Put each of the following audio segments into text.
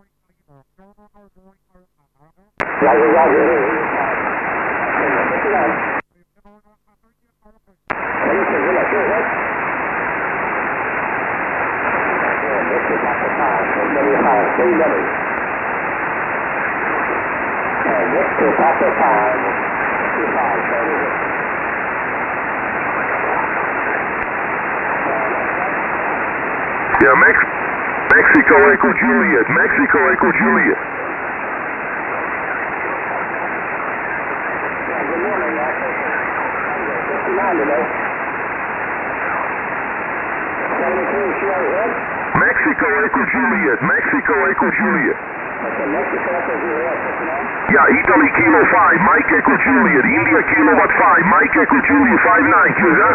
Roger, Roger. Yeah, Mexico Echo Juliet, Mexico Echo Juliet. Mexico Echo Juliet, Mexico Echo Juliet. Yeah, Italy Kilo 5, Mike Echo Juliet, India Kilowatt 5, Mike Echo Juliet 59, chiusa?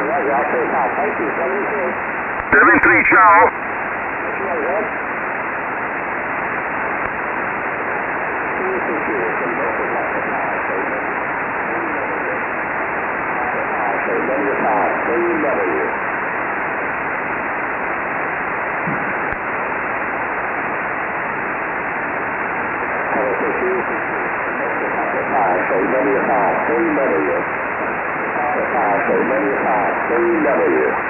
7-3, ciao. W.